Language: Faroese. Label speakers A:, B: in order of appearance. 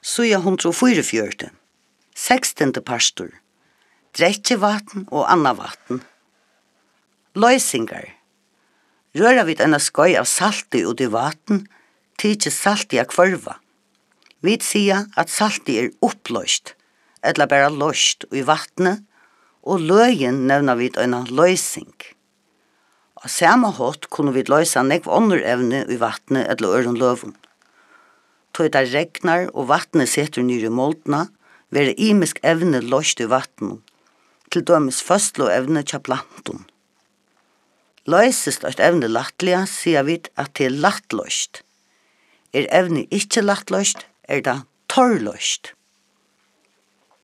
A: Suja 144. 16. pastor. Drekkevatn og anna vatn. Løysingar. Røra vid enn skøy av salti ut i vatn, tidsi salti a kvørva. Vid sia at salti oppløst, etla bara løst i vatnet, og løyen nevna vid enn løysing. Av samme hått kunne vi løysa nekv ånderevne i vatnet etla øren løvun. Tog det regnar og vatnet setter nyr i moldna, være imisk evne løst i vatnet, til dømes føstlo evne tja plantum. Løysest et evne lattliga, sier vi at det lattløst. Evne ikkje lattløst, det torrløst.